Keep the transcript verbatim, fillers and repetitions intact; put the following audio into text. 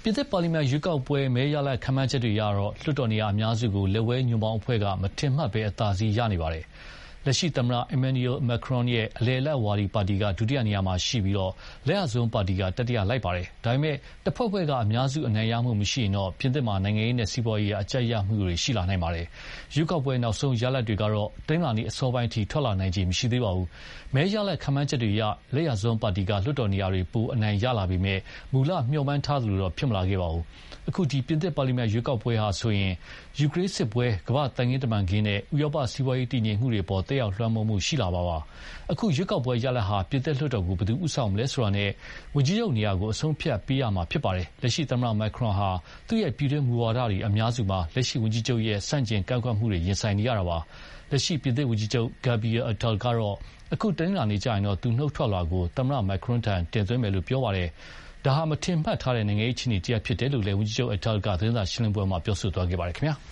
ပြည်သက်ပါလီမန်ရွေးကောက်ပွဲမဲရလဒ်ခန့်မှန်းချက်တွေအရတော့လွှတ်တော်နေရာအများစုကိုလက်ဝဲညွန့်ပေါင်းအဖွဲ့ကမထင်မှတ်ပဲအသာစီးရနေပါတယ်။လက်ရှိသမ္မတ Emmanuel Macron ရဲ့အလယ်အလတ်ဝါဒီပါတီကဒုတိယနေရာမှာရှိပြီးလက်ယာစွန်းပါတီကတတိယလိုက်ပါတယ်။ဒါပေမဲ့တစ်ဖွဲ့ဖွဲ့ကအများစုအနိုင်ရမှုမရှိရင်တော့ပြင်သစ်မှာနိုင်ငံရေးနဲ့စီးပွားရေးအကြက်ရမှုတွေရှိလာနိုင်ပါတယ်။ရွေးကောက်ပွဲနောက်ဆုံးရလဒ်တွေကတော့တင်းလာနေအစောပိုင်းထိထွက်လာနိုင်ခြင်းမရှိသေးပါဘူး။မဲရလဒ်ခန့်မှန်းချက်တွေအရလက်ယာစွန်းပါတီကလွှတ်တော်နေရာတွေပိုအနိုင်ရလာပေမဲ့မူလမျှော်မှန်းထားသလိုတော့ဖြစ်မလာခဲ့ပါဘူး။အခုဒီပြင်သစ်ပါလီမန်ရွေးကောက်ပွဲဟာဆိုရင်ယူကရိန်းစစ်ပွဲကမ္ဘာတန်ခင်းတမန်ခင်းနဲ့ဥရောပစီးပွားရေးတည်ငြိမ်မှုတွေပေါ်တက်ရောက်လွှမ်းမိုးမှုရှိလာပါပါအခုရွေးကောက်ပွဲရလဒ်ဟာပြင်သစ်လွှတ်တော်ကိုဘယ်သူဥဆောင်မလဲဆိုတာနဲ့ဝန်ကြီးချုပ်နေရာကိုအဆုံးဖြတ်ပေးရမှာဖြစ်ပါတယ်လက်ရှိသမ္မတမက်ခရွန်ဟာသူ့ရဲ့ပြည်တွင်းမူဝါဒတွေအများစုမှာလက်ရှိဝန်ကြီးချုပ်ရဲ့စန့်ကျင်ကန့်ကွက်မှုတွေရင်ဆိုင်နေရတာပါလက်ရှိပြင်သစ်ဝန်ကြီးချုပ် Gabriel Attal ကတော့အခုတနင်္လာနေ့ကျရင်တော့သူနှုတ်ထွက်လာကိုသမ္မတမက်ခရွန်ထံတင်သွင်းမယ်လို့ပြောပါတယ်ဒါဟာမထင်မှတ်ထားတဲ့နိုင်ငံရေးအခြေအနေတရားဖြစ်တယ်လို့လည်းဝန်ကြီးချုပ် Attal ကသတင်းစာရှင်းလင်းပွဲမှာပြောဆိုသွားခဲ့ပါတယ်ခင်ဗျာ။